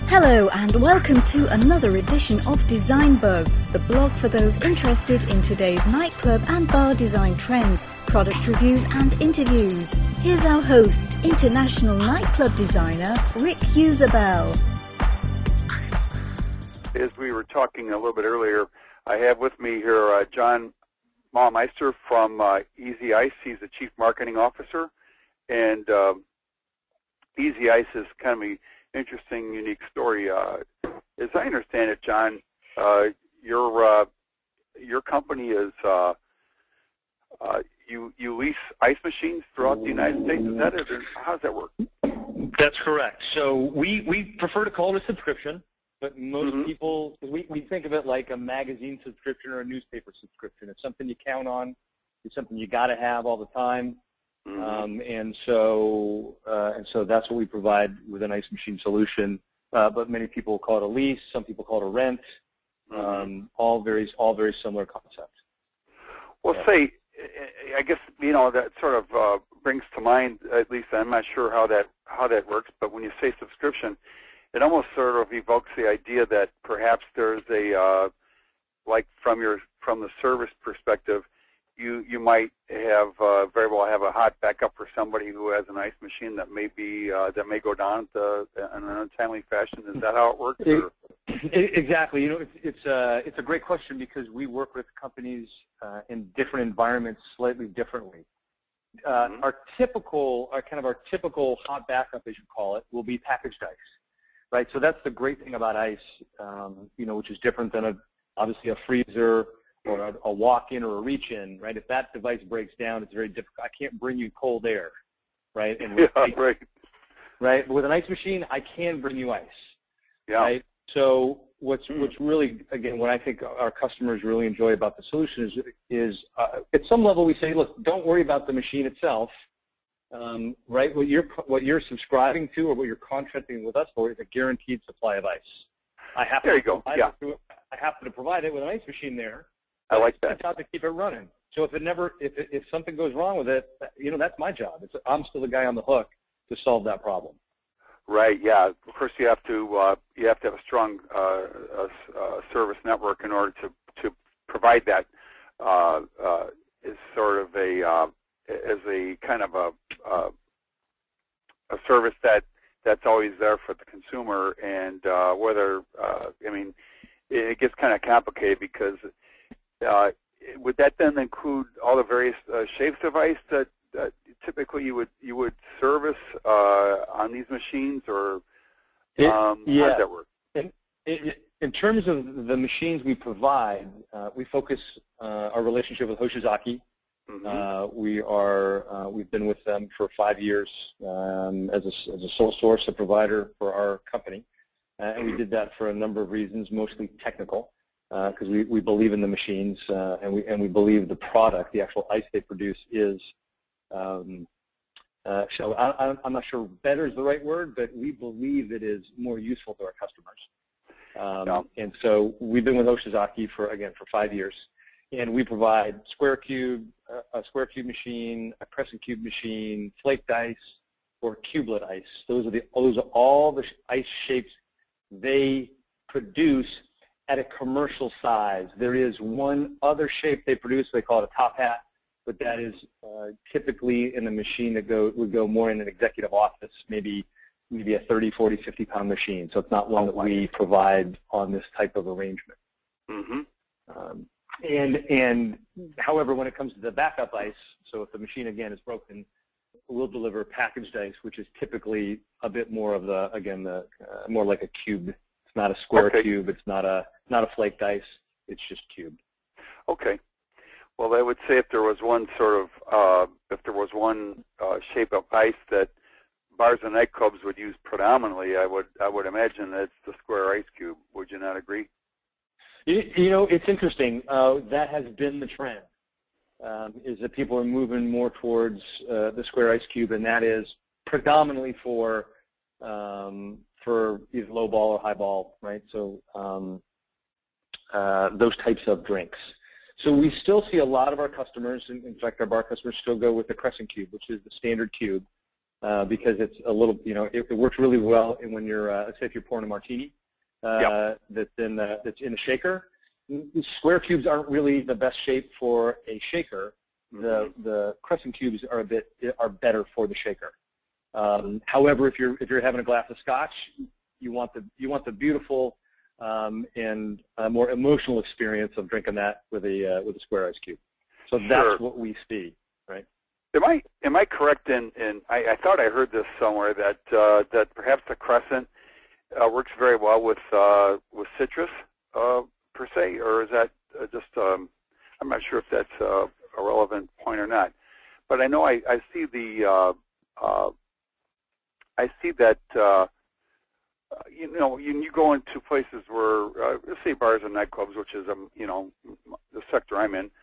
Hello and welcome to another edition of Design Buzz, the blog for those interested in today's nightclub and bar design trends, product reviews and interviews. Here's our host, international nightclub designer Rick Usabel. As we were talking a little bit earlier, I have with me here John Maumeister from Easy Ice. He's the Chief Marketing Officer, and Easy Ice is kind of an interesting, unique story. As I understand it, John, your company is you lease ice machines throughout the United States. Is that it? Or how does that work? That's correct. So we prefer to call it a subscription, but most people, we think of it like a magazine subscription or a newspaper subscription. It's something you count on. It's something you got to have all the time. And so that's what we provide with an ice machine solution. But many people call it a lease. Some people call it a rent. All very similar concepts. Well, say, I guess that sort of brings to mind. At least I'm not sure how that works. But when you say subscription, it almost sort of evokes the idea that perhaps there's a like from the service perspective. You might have very well have a hot backup for somebody who has an ice machine that may go down in an untimely fashion. Is that how it works? Exactly. It's a great question because we work with companies in different environments slightly differently. Our typical hot backup, as you call it, will be packaged ice, right? So that's the great thing about ice, which is different than obviously a freezer or a walk-in or a reach-in, right? If that device breaks down, it's very difficult. I can't bring you cold air, right? And right. Right. With an ice machine, I can bring you ice. Yeah. Right. So what's really, again, what I think our customers really enjoy about the solution is at some level we say, look, don't worry about the machine itself, right? What you're subscribing to or what you're contracting with us for is a guaranteed supply of ice. I happen to provide it with an ice machine there. I like that. It's my job to keep it running. So if something goes wrong with it, that's my job. I'm still the guy on the hook to solve that problem. Right. Yeah. Of course, you have to have a strong service network in order to provide that as sort of a kind of a service that's always there for the consumer. And it gets kind of complicated because. Would that then include all the various shapes of ice that typically you would service on these machines, or how does that work? In terms of the machines we provide, we focus our relationship with Hoshizaki. We've been with them for 5 years as a sole source, a provider for our company, and we did that for a number of reasons, mostly technical. Because we believe in the machines and we believe the product, the actual ice they produce, is. I'm not sure better is the right word, but we believe it is more useful to our customers. And so we've been with Hoshizaki for 5 years, and we provide a square cube machine, a crescent cube machine, flaked ice, or cubelet ice. Those are all the ice shapes they produce at a commercial size. There is one other shape they produce. They call it a top hat, but that is typically in a machine that would go more in an executive office, maybe a 30, 40, 50-pound machine. So it's not one that we provide on this type of arrangement. And however, when it comes to the backup ice, so if the machine again is broken, we'll deliver packaged ice, which is typically a bit more of more like a cube. It's not a square cube. It's not a flaked ice. It's just cubed. Okay. Well, I would say if there was one shape of ice that bars and nightclubs would use predominantly, I would imagine that it's the square ice cube. Would you not agree? It's interesting. That has been the trend. Is that people are moving more towards the square ice cube, and that is predominantly for either low ball or high ball, right? So those types of drinks. So we still see a lot of our customers, in fact, our bar customers still go with the crescent cube, which is the standard cube. because it's a little, it works really well when you're, let's say if you're pouring a martini that's in a shaker. Square cubes aren't really the best shape for a shaker. The crescent cubes are better for the shaker. However, if you're having a glass of scotch, you want the beautiful and more emotional experience of drinking that with a square ice cube. So that's what we see, right? Am I correct in I thought I heard this somewhere that that perhaps the crescent works very well with citrus per se, or is that just I'm not sure if that's a relevant point or not. But I know I see the I see that you go into places where let's say bars and nightclubs, which is the sector I'm in.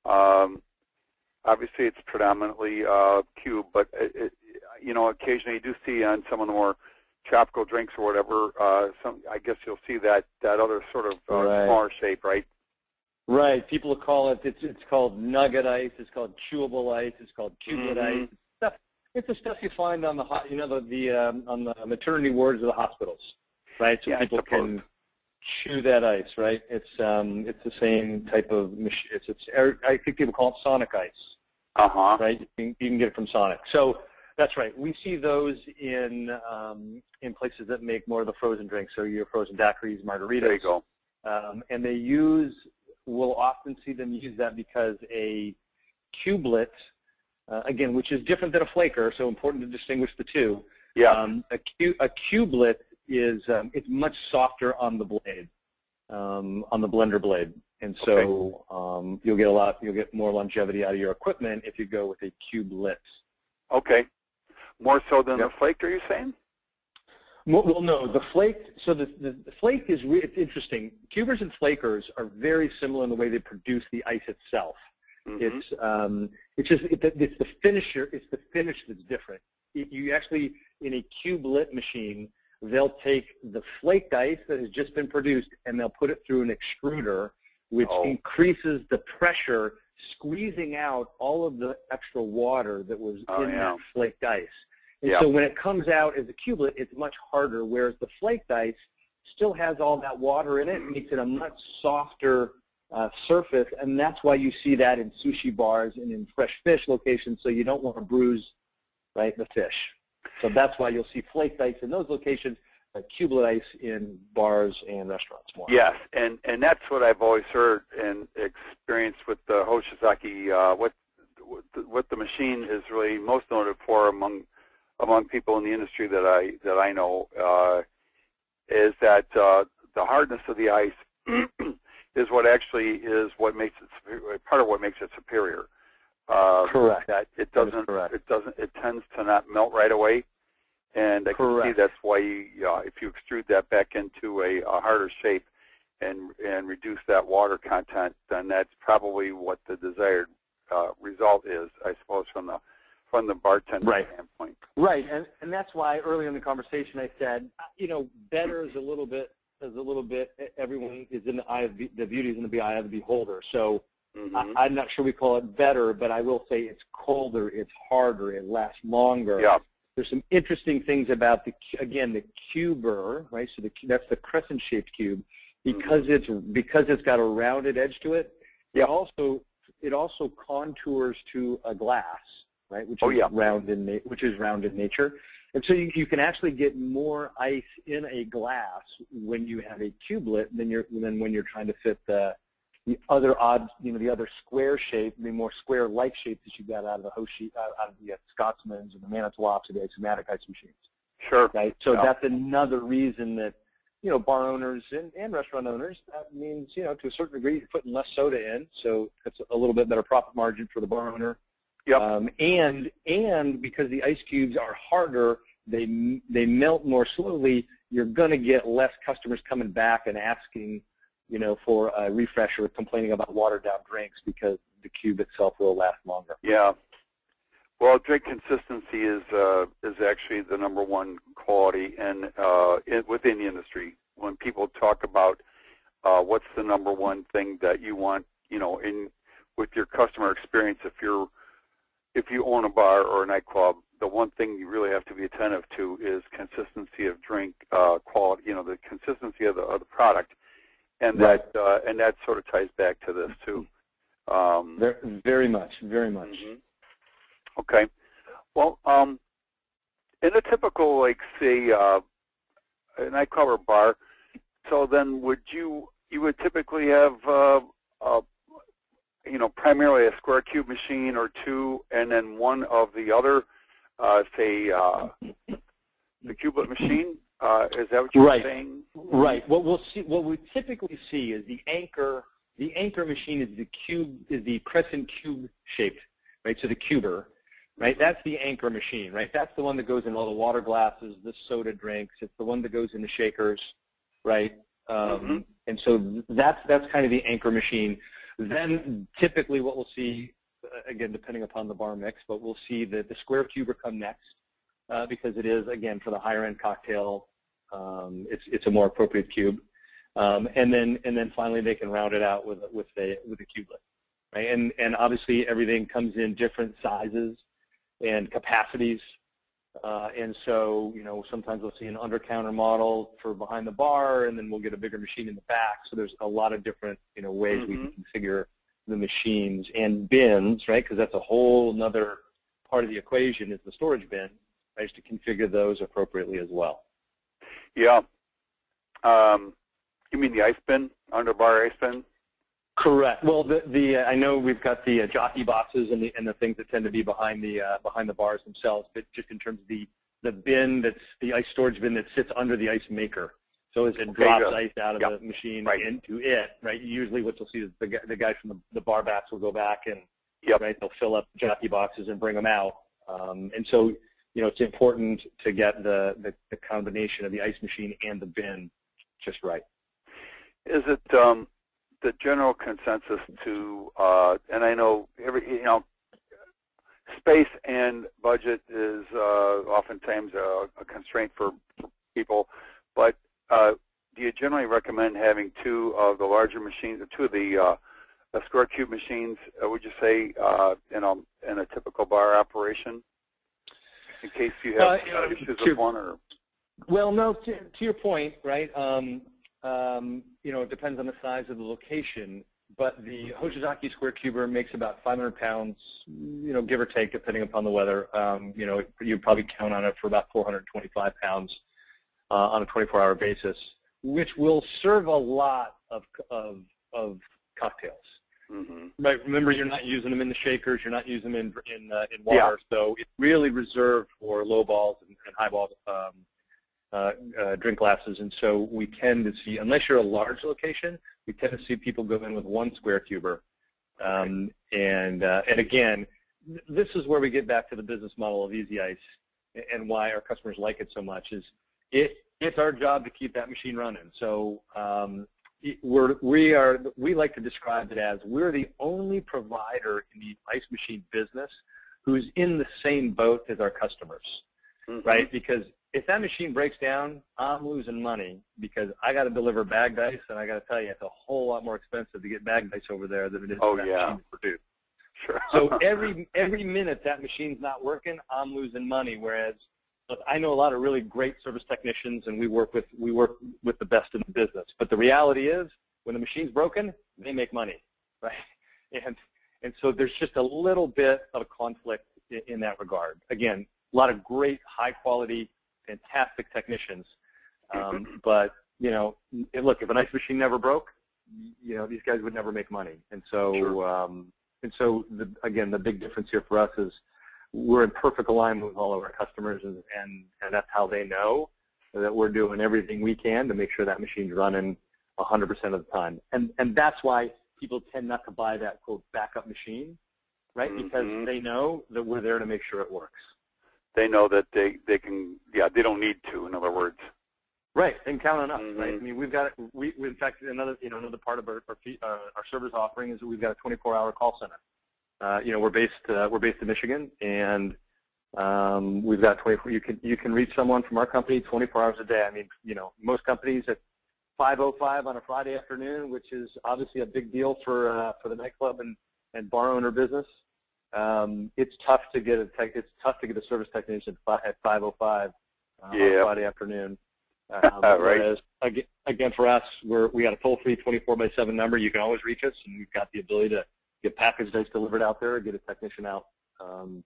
Obviously, it's predominantly cube, but occasionally you do see on some of the more tropical drinks or whatever. I guess you'll see that other sort of smaller shape, right? Right. People call it. It's called nugget ice. It's called chewable ice. It's called cublet ice. It's the stuff you find on the on the maternity wards of the hospitals, right? So people can chew that ice, right? It's the same type of machine. I think people call it Sonic ice. Right. You can get it from Sonic. So that's right. We see those in places that make more of the frozen drinks. So your frozen daiquiris, margaritas. There you go. And we'll often see them use that because a cublet, again, which is different than a flaker, so important to distinguish the two. Yeah. A cublet is it's much softer on the blade, on the blender blade, and so you'll get more longevity out of your equipment if you go with a cublet. Okay. More so than the flake, are you saying? Well, no, the flake. So the flake is it's interesting. Cubers and flakers are very similar in the way they produce the ice itself. It's the finisher. It's the finish that's different. You actually, in a cublet machine, they'll take the flaked ice that has just been produced and they'll put it through an extruder, which increases the pressure, squeezing out all of the extra water that was in that flaked ice. And so when it comes out as a cublet, it's much harder, whereas the flaked ice still has all that water in it, makes it a much softer surface, and that's why you see that in sushi bars and in fresh fish locations, so you don't want to bruise, right, the fish. So that's why you'll see flaked ice in those locations, but cublet ice in bars and restaurants more. Yes, and that's what I've always heard and experienced with the Hoshizaki. What the machine is really most noted for among people in the industry that I know is that the hardness of the ice is what actually is what makes it part of what makes it superior. Correct. That it tends to not melt right away, and I can see that's why if you extrude that back into a harder shape and reduce that water content, then that's probably what the desired result is, I suppose, from the bartender standpoint. Right, and that's why earlier in the conversation I said, better is a little bit. Everyone is in the eye of the beauty is in the eye of the beholder. So I'm not sure we call it better, but I will say it's colder, it's harder, it lasts longer. Yeah. There's some interesting things about the cuber, right? So that's the crescent-shaped cube, because it's got a rounded edge to it. It also contours to a glass, right? Which is round in nature. And so you can actually get more ice in a glass when you have a cublet than when you're trying to fit the other odd, the other square shape, the more square-like shape that you got out of the Hoshi, out of the Scotsmans and the Manitowocks or the Axomatic ice machines. Sure. Right. So that's another reason that bar owners and restaurant owners, that means to a certain degree you're putting less soda in, so it's a little bit better profit margin for the bar owner. Yep. And because the ice cubes are harder, they melt more slowly. You're going to get less customers coming back and asking, for a refresher, complaining about watered down drinks because the cube itself will last longer. Yeah. Well, drink consistency is actually the number one quality within the industry. When people talk about what's the number one thing that you want, with your customer experience, if you own a bar or a nightclub, the one thing you really have to be attentive to is consistency of drink quality. The consistency of the product, and that sort of ties back to this too. Very much, very much. Mm-hmm. Okay. Well, in a typical, like, say, a nightclub or bar, so then you would typically have, primarily a square cube machine or two, and then one of the other, say, the cublet machine. Is that what you're saying? Right. What we typically see is the anchor. The anchor machine is the crescent cube shaped, right? So the cuber, right? That's the anchor machine, right? That's the one that goes in all the water glasses, the soda drinks. It's the one that goes in the shakers, right? And so that's kind of the anchor machine. Then typically what we'll see, again, depending upon the bar mix, but we'll see that the square cuber come next because it is, again, for the higher end cocktail, it's a more appropriate cube. And then finally they can round it out with a cublet, right? And obviously everything comes in different sizes and capacities, and so sometimes we'll see an under-counter model for behind the bar, and then we'll get a bigger machine in the back. So there's a lot of different ways we can configure the machines and bins, right? Because that's a whole another part of the equation is the storage bin, right? To configure those appropriately as well. Yeah. You mean the ice bin, under-bar ice bin? Correct. Well, I know we've got the jockey boxes and the things that tend to be behind the bars themselves, but just in terms of the bin that's the ice storage bin that sits under the ice maker. So as it drops ice out of the machine into it, right? Usually what you'll see is the guys from the bar backs will go back and right, they'll fill up jockey boxes and bring them out. And so it's important to get the combination of the ice machine and the bin just right. Is it the general consensus to, and I know space and budget is oftentimes a constraint for people, but do you generally recommend having two of the larger machines, or two of the square cube machines, would you say, in a typical bar operation, in case you have issues with one? Or? Well, no, to your point, right? It depends on the size of the location, but the Hoshizaki Square Cuber makes about 500 pounds, give or take, depending upon the weather. You'd probably count on it for about 425 pounds on a 24-hour basis, which will serve a lot of cocktails. Right. Remember, you're not using them in the shakers. You're not using them in water. So it's really reserved for low balls and high balls. Drink glasses, and so we tend to see, unless you're a large location, we tend to see people go in with one square cuber. And again, this is where we get back to the business model of Easy Ice and why our customers like it so much. Is it's our job to keep that machine running. So we like to describe it as we're the only provider in the ice machine business who's in the same boat as our customers, right? Because if that machine breaks down, I'm losing money because I got to deliver bagged ice, and I got to tell you, it's a whole lot more expensive to get bagged ice over there than it is for that machine to produce. Sure. So every minute that machine's not working, I'm losing money. Whereas, look, I know a lot of really great service technicians, and we work with the best in the business. But the reality is, when the machine's broken, they make money, right? And so there's just a little bit of a conflict in that regard. Again, a lot of great, high quality, fantastic technicians, but look, if an ice machine never broke, these guys would never make money. And so, again, the big difference here for us is we're in perfect alignment with all of our customers, and that's how they know that we're doing everything we can to make sure that machine's running 100% of the time. And that's why people tend not to buy that quote backup machine, right? Because they know that we're there to make sure it works. They know that they can, they don't need to, in other words. Right, and count on us, right? I mean, we've got, in fact, another part of our service offering is that we've got a 24-hour call center. We're based in Michigan, and we've got 24. You can reach someone from our company 24 hours a day. I mean, most companies at 5:05 on a Friday afternoon, which is obviously a big deal for the nightclub and bar owner business. it's tough to get a service technician at 5:05 on Friday afternoon. Right. Whereas again, for us, we got a toll-free 24/7 number. You can always reach us, and we've got the ability to get package ice delivered out there, get a technician out in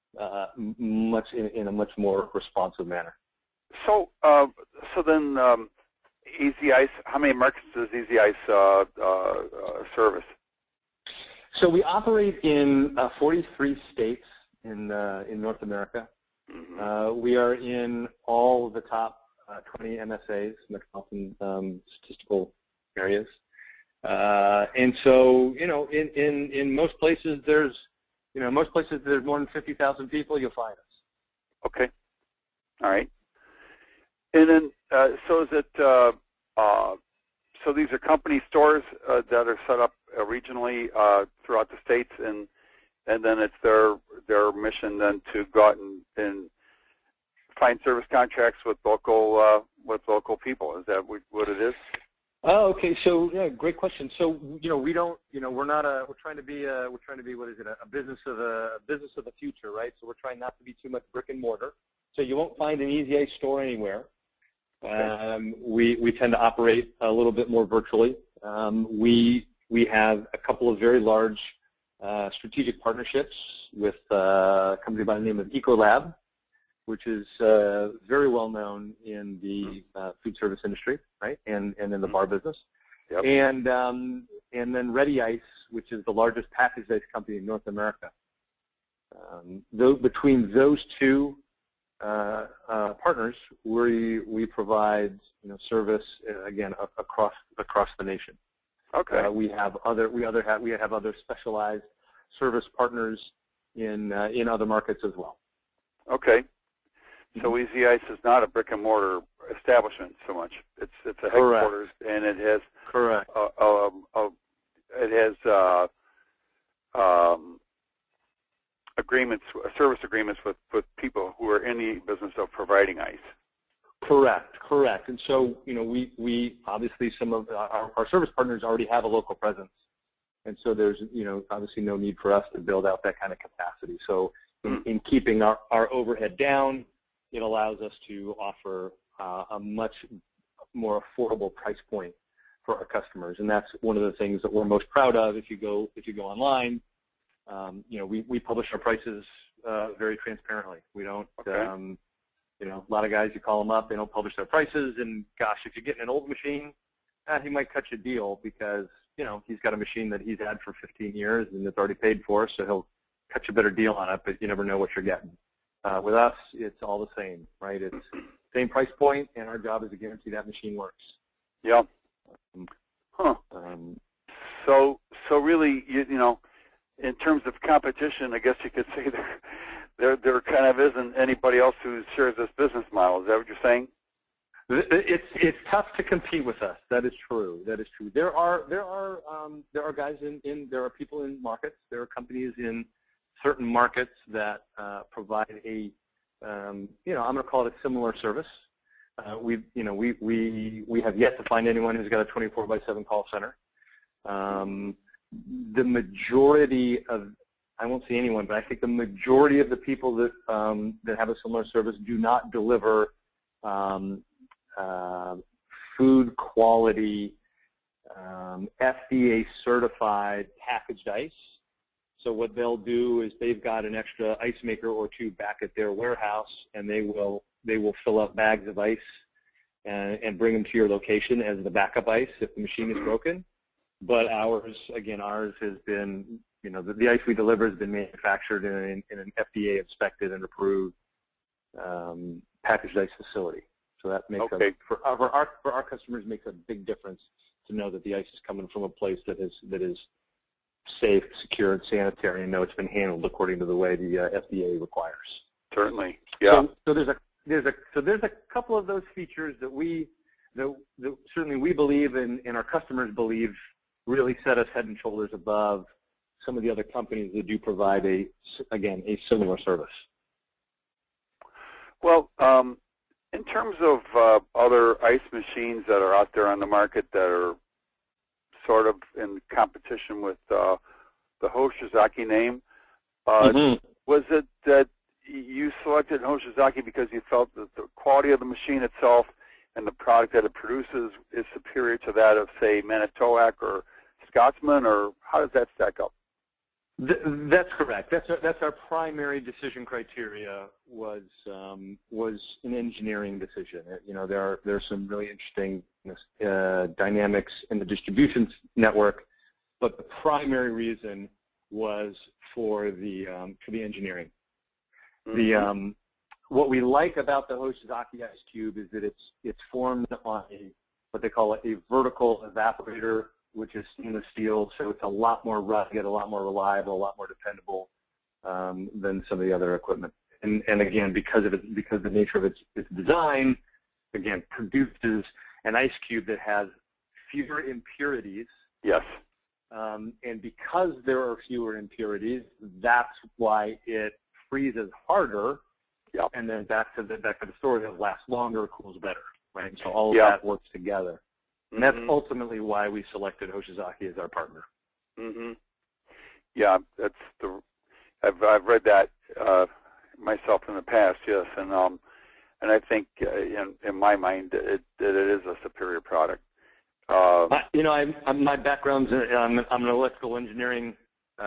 a much more responsive manner. So, then Easy Ice. How many markets does Easy Ice service? So we operate in 43 states in North America. Mm-hmm. We are in all the top 20 MSAs, metropolitan statistical areas, and so in most places there's more than 50,000 people. You'll find us. Okay. All right. And then so is it? So these are company stores that are set up regionally throughout the states, and then it's their mission then to go out and find service contracts with local people. Is that what it is? Oh, okay. So yeah, great question. So we don't, we're trying to be what is it? A business of the future, right? So we're trying not to be too much brick and mortar. So you won't find an Easy Ice store anywhere. Okay. We tend to operate a little bit more virtually. We have a couple of very large strategic partnerships with a company by the name of Ecolab, which is very well known in the food service industry, right, and in the bar business. Yep. And then Ready Ice, which is the largest packaged ice company in North America. Between those two partners, we provide service again across the nation. Okay. We have other specialized service partners in other markets as well. Okay. So Easy Ice is not a brick and mortar establishment so much. It's a headquarters, and it has correct. Service agreements with people who are in the business of providing ice. Correct. And so we obviously some of our service partners already have a local presence, and so there's obviously no need for us to build out that kind of capacity. So in keeping our overhead down, it allows us to offer a much more affordable price point for our customers, and that's one of the things that we're most proud of. If you go online, we publish our prices very transparently. We don't, okay. A lot of guys, you call them up, they don't publish their prices, and gosh, if you're getting an old machine, he might cut you a deal because he's got a machine that he's had for 15 years and it's already paid for, so he'll cut you a better deal on it, but you never know what you're getting. With us, it's all the same, right? It's same price point, and our job is to guarantee that machine works. Yeah. Huh. So really, in terms of competition, I guess you could say there kind of isn't anybody else who shares this business model. Is that what you're saying? It's tough to compete with us. That is true. There are guys there are people in markets. There are companies in certain markets that provide I'm going to call it a similar service. We have yet to find anyone who's got a 24/7 call center. The majority of, I won't say anyone, but I think the majority of the people that have a similar service do not deliver food quality, FDA certified packaged ice. So what they'll do is they've got an extra ice maker or two back at their warehouse, and they will fill up bags of ice and bring them to your location as the backup ice if the machine is broken. But ours has been, the ice we deliver has been manufactured in an FDA inspected and approved packaged ice facility. So that makes for our customers makes a big difference to know that the ice is coming from a place that is safe, secure, and sanitary, and know it's been handled according to the way the FDA requires. Certainly, yeah. So there's a couple of those features that certainly we believe and our customers believe really set us head and shoulders above some of the other companies that do provide a similar service. Well, in terms of other ice machines that are out there on the market that are sort of in competition with the Hoshizaki name, Was it that you selected Hoshizaki because you felt that the quality of the machine itself and the product that it produces is superior to that of, say, Manitowoc or Scotsman, or how does that stack up? That's correct. That's our primary decision criteria was an engineering decision. There's some really interesting dynamics in the distribution network, but the primary reason was for the engineering. Mm-hmm. What we like about the Hoshizaki Ice Cube is that it's formed on what they call a vertical evaporator, which is stainless steel, so it's a lot more rugged, a lot more reliable, a lot more dependable than some of the other equipment. And again, because of the nature of its design, again, produces an ice cube that has fewer impurities. Yes. And because there are fewer impurities, that's why it freezes harder. Yep. And then back to the story, it lasts longer, cools better, right? So all of that works together. And that's ultimately why we selected Hoshizaki as our partner. Mm-hmm. Yeah, I've read that myself in the past, yes, and I think in my mind that it is a superior product. My background's I'm an electrical engineering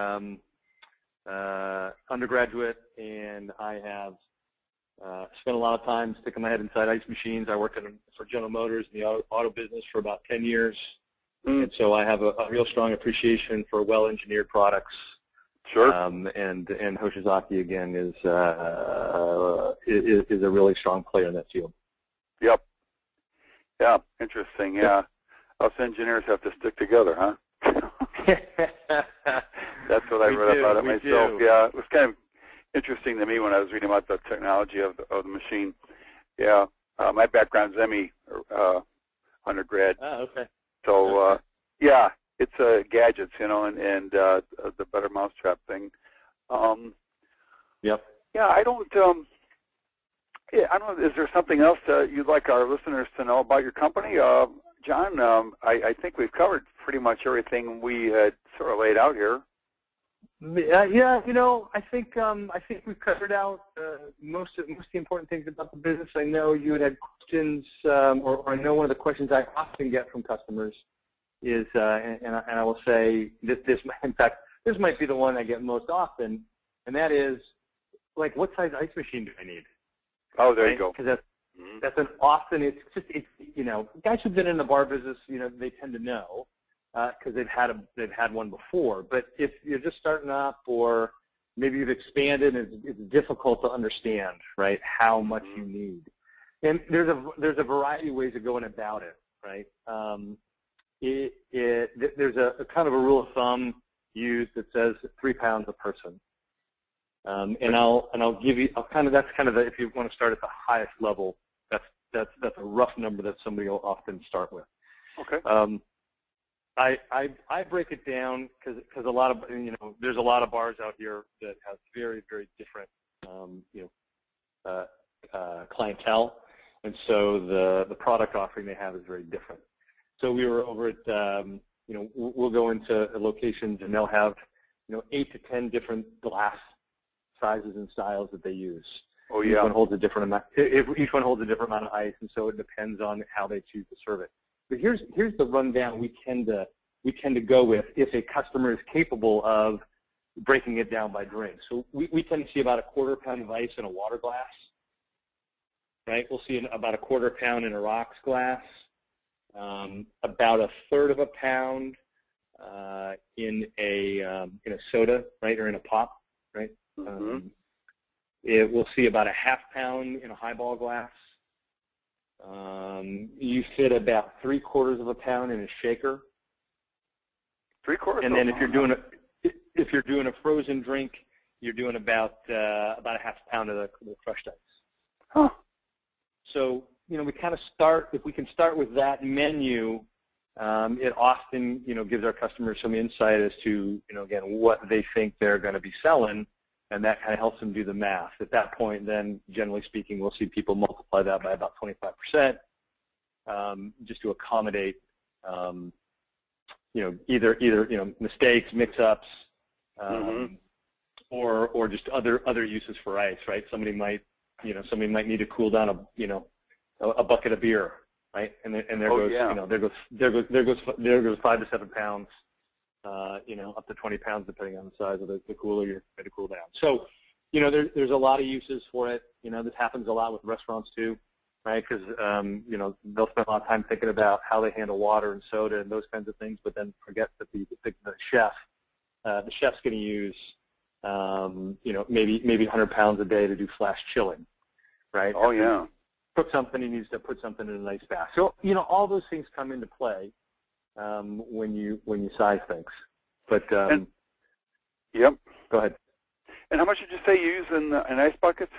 undergraduate, and I have spent a lot of time sticking my head inside ice machines. I worked for General Motors in the auto business for about 10 years, and so I have a real strong appreciation for well-engineered products. Sure. And Hoshizaki again is a really strong player in that field. Yep. Yeah. Interesting. Yeah. Us engineers have to stick together, huh? That's what I read about it myself. Yeah. It was kind of interesting to me when I was reading about the technology of the machine. Yeah. My background's ME undergrad. Oh, okay. So yeah, it's gadgets, and the better mousetrap thing. Yep. Yeah, I don't. I don't know. Is there something else you'd like our listeners to know about your company, John? I think we've covered pretty much everything we had sort of laid out here. Yeah, I think we've covered out most of the important things about the business. I know you had questions, or I know one of the questions I often get from customers is, and I will say this might be the one I get most often, and that is, like, what size ice machine do I need? Oh, there you go. Because that's an often, it's guys who've been in the bar business, they tend to know. Because they've had one before, but if you're just starting up, or maybe you've expanded, it's difficult to understand, right, how much you need. And there's a variety of ways of going about it, right? There's a kind of a rule of thumb used that says 3 pounds a person, and I'll give you that's kind of the, if you want to start at the highest level, that's a rough number that somebody will often start with. Okay. I break it down because a lot of there's a lot of bars out here that have very, very different clientele, and so the product offering they have is very different. So we were over at we'll go into locations and they'll have 8 to 10 different glass sizes and styles that they use. Oh yeah. Each one holds a different amount. Each one holds a different amount of ice, and so it depends on how they choose to serve it. But here's the rundown we tend to go with if a customer is capable of breaking it down by drink. So we tend to see about a 1/4 pound of ice in a water glass, right? We'll see about a 1/4 pound in a rocks glass, about a 1/3 of a pound in a soda, right, or in a pop, right? Mm-hmm. We'll see about a 1/2 pound in a highball glass. You fit about 3/4 of a pound in a shaker. 3/4. And then if you're doing a frozen drink, you're doing about a 1/2 pound of the crushed ice. Huh. So we kind of start, if we can start with that menu, it often gives our customers some insight as to again what they think they're going to be selling, and that kind of helps them do the math. At that point, then generally speaking, we'll see people multiply that by about 25%, just to accommodate either mistakes, mix-ups, or just other uses for ice, right? Somebody might need to cool down a bucket of beer, right? And there goes, yeah. there goes 5 to 7 pounds, up to 20 pounds depending on the size of the cooler you're trying to cool down. So, there's a lot of uses for it. This happens a lot with restaurants too, right? Because they'll spend a lot of time thinking about how they handle water and soda and those kinds of things, but then forget that the chef's going to use maybe 100 pounds a day to do flash chilling, right? Oh yeah. He needs to put something in an ice bath. So all those things come into play when you size things. But yep. Go ahead. And how much did you say you use in ice buckets?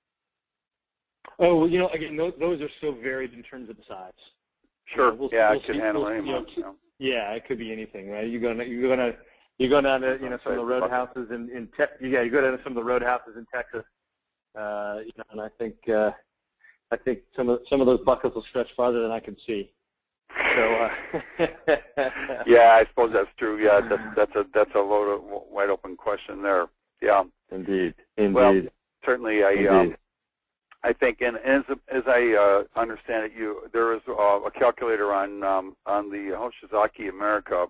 Oh, again, those are so varied in terms of the size. Sure. I could handle anyone. Yeah, it could be anything, right? You go down to some of the roadhouses in you go down to some of the roadhouses in Texas, and I think some of those buckets will stretch farther than I can see. So yeah, I suppose that's true. Yeah, that's a wide open question there. Yeah. Indeed. Well, certainly I think, and as I understand it, there is a calculator on the Hoshizaki America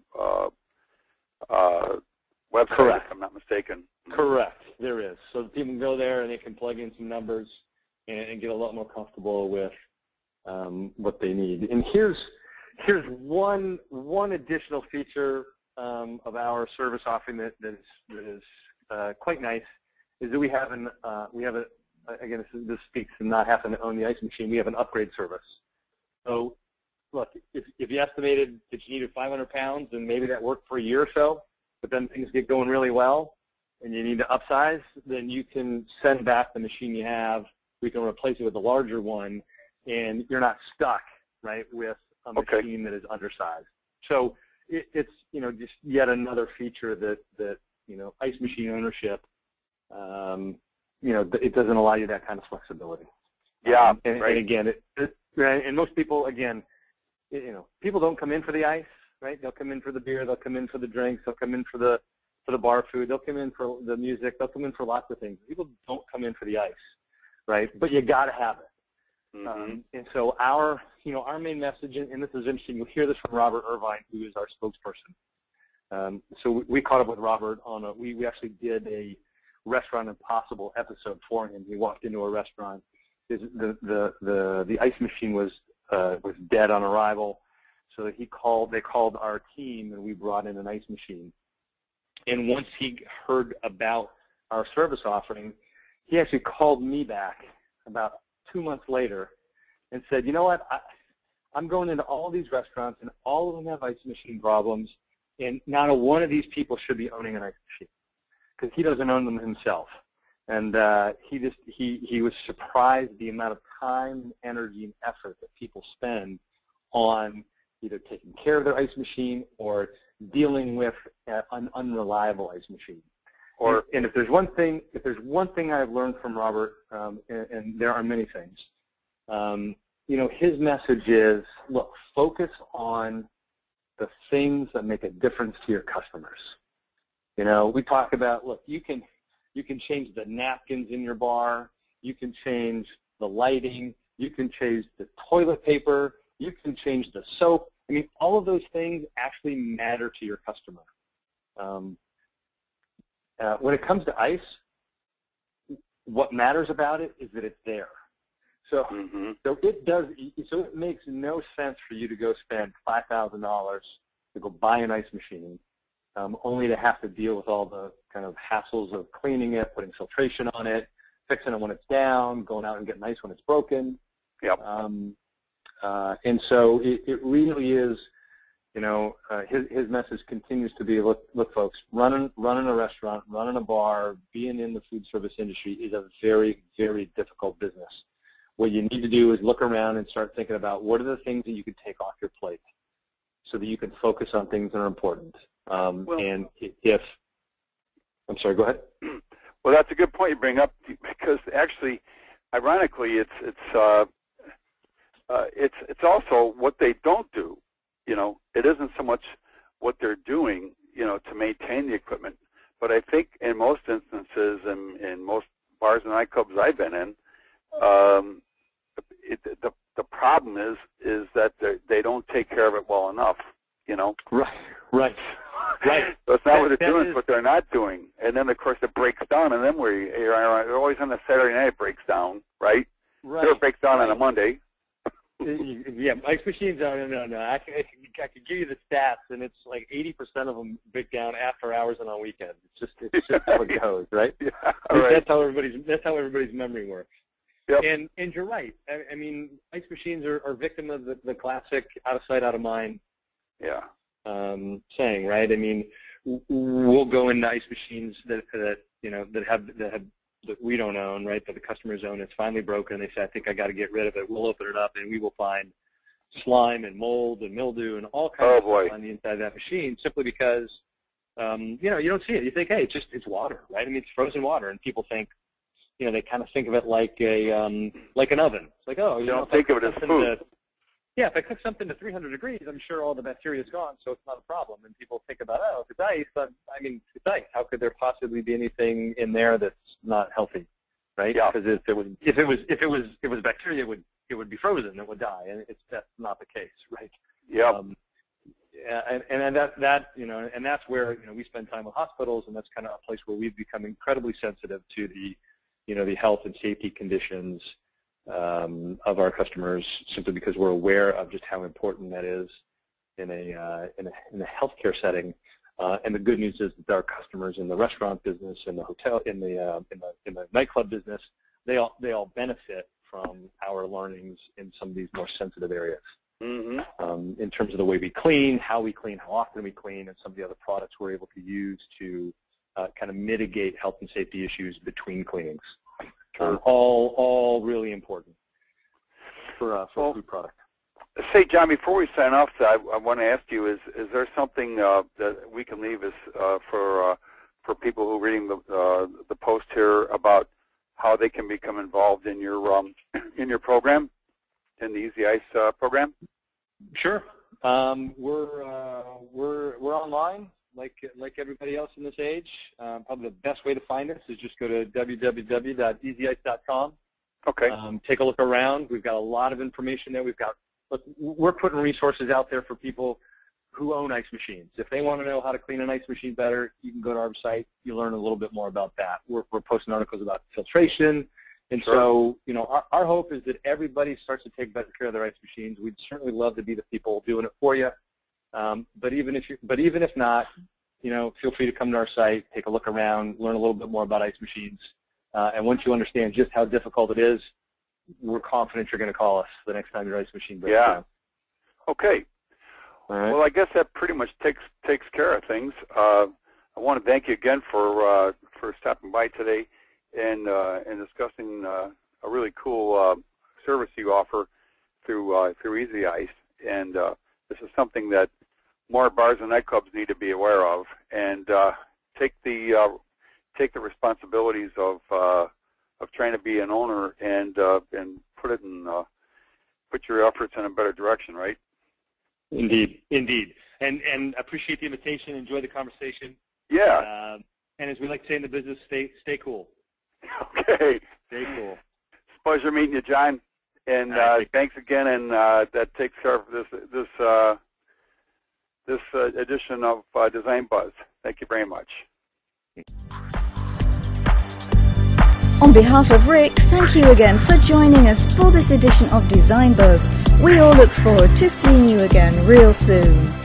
website, Correct. if I'm not mistaken. Correct, there is. So people can go there and they can plug in some numbers and get a lot more comfortable with what they need. And here's one additional feature of our service offering that is quite nice, is that we have again, this speaks to not having to own the ice machine. We have an upgrade service. So, look, if you estimated that you needed 500 pounds and maybe that worked for a year or so, but then things get going really well and you need to upsize, then you can send back the machine you have. We can replace it with a larger one, and you're not stuck, right, with a machine that is undersized. So it's just yet another feature that ice machine ownership. It doesn't allow you that kind of flexibility. Yeah, and again, and most people, again, people don't come in for the ice, right? They'll come in for the beer, they'll come in for the drinks, they'll come in for the bar food, they'll come in for the music, they'll come in for lots of things. People don't come in for the ice, right? But you got to have it. Mm-hmm. And so our main message, and this is interesting, you'll hear this from Robert Irvine, who is our spokesperson. So we caught up with Robert on we actually did a Restaurant Impossible episode for him. He walked into a restaurant. The ice machine was dead on arrival, so that they called our team, and we brought in an ice machine. And once he heard about our service offering, he actually called me back about 2 months later and said, you know what, I'm going into all these restaurants, and all of them have ice machine problems, and not a one of these people should be owning an ice machine, because he doesn't own them himself. And he was surprised the amount of time, energy, and effort that people spend on either taking care of their ice machine or dealing with an unreliable ice machine. And if there's one thing I've learned from Robert, and there are many things, his message is, look, focus on the things that make a difference to your customers. We talk about, look, you can change the napkins in your bar, you can change the lighting, you can change the toilet paper, you can change the soap. I mean, all of those things actually matter to your customer. When it comes to ice, what matters about it is that it's there. So, so it makes no sense for you to go spend $5,000 to go buy an ice machine, only to have to deal with all the kind of hassles of cleaning it, putting filtration on it, fixing it when it's down, going out and getting ice when it's broken. Yep. And so it really is, his message continues to be, look, folks, running a restaurant, running a bar, being in the food service industry is a very, very difficult business. What you need to do is look around and start thinking about what are the things that you can take off your plate so that you can focus on things that are important. I'm sorry, go ahead. Well, that's a good point you bring up, because actually, ironically, it's also what they don't do. It isn't so much what they're doing, to maintain the equipment, But I think in most instances, in most bars and nightclubs I've been in, the problem is that they don't take care of it well enough, you know? Right. So it's not what they're doing, it's what they're not doing. And then, of course, it breaks down, and then you're always on the Saturday night it breaks down, right? Right. Or it breaks down on a Monday. Yeah, ice machines, no. I could give you the stats, and it's like 80% of them break down after hours and on weekends. It's just how it goes, right? Yeah, right. That's how everybody's memory works. Yep. And you're right. I mean, ice machines are victim of the classic out of sight, out of mind. Yeah. Saying, right? I mean, we'll go into ice machines that we don't own, right? That the customers own. It's finally broken. They say, I think I got to get rid of it. We'll open it up, and we will find slime and mold and mildew and all kinds of stuff on the inside of that machine, simply because you don't see it. You think, hey, it's water, right? I mean, it's frozen water, and people think, they kind of think of it like an oven. It's like, oh, you don't think of it as food. Yeah, if I cook something to 300 degrees, I'm sure all the bacteria is gone, so it's not a problem. And people think about, oh, if it's ice, it's ice. How could there possibly be anything in there that's not healthy, right? Yeah. Because if it was bacteria, it would be frozen. It would die, and that's not the case, right? Yeah. And that's where we spend time with hospitals, and that's kind of a place where we've become incredibly sensitive to the health and safety conditions of our customers, simply because we're aware of just how important that is in a healthcare setting. And the good news is that our customers in the restaurant business, in the hotel, in the nightclub business, they all benefit from our learnings in some of these more sensitive areas. Mm-hmm. In terms of the way we clean, how often we clean, and some of the other products we're able to use to kind of mitigate health and safety issues between cleanings. All really important for food product. Say, John, before we sign off, I want to ask you: is there something that we can leave as for people who are reading the post here about how they can become involved in your program, in the Easy Ice program? Sure. We're online. Like everybody else in this age. Probably the best way to find us is just go to www.easyice.com. Okay. Take a look around. We've got a lot of information there. We're putting resources out there for people who own ice machines. If they want to know how to clean an ice machine better, you can go to our site. You learn a little bit more about that. We're posting articles about filtration. And so, our hope is that everybody starts to take better care of their ice machines. We'd certainly love to be the people doing it for you. But even if not, feel free to come to our site, take a look around, learn a little bit more about ice machines, and once you understand just how difficult it is, we're confident you're going to call us the next time your ice machine breaks down. Okay. All right. Well, I guess that pretty much takes care of things. I want to thank you again for stopping by today and discussing a really cool service you offer through Easy Ice, and this is something that more bars and nightclubs need to be aware of, and take the responsibilities of trying to be an owner and put your efforts in a better direction, right? Indeed. And appreciate the invitation. Enjoy the conversation. Yeah. And as we like to say in the business, stay cool. Okay. Stay cool. It's a pleasure meeting you, John. And thanks again. And that takes care of this edition of Design Buzz. Thank you very much. On behalf of Rick, thank you again for joining us for this edition of Design Buzz. We all look forward to seeing you again real soon.